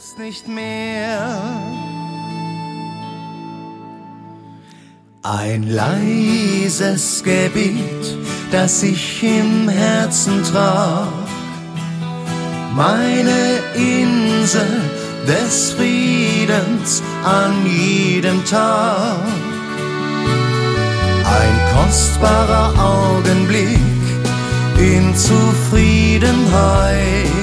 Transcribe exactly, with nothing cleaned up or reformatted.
ist nicht mehr. Ein leises Gebet, das ich im Herzen trag, meine Insel des Friedens an jedem Tag. Ein kostbarer Augenblick in Zufriedenheit.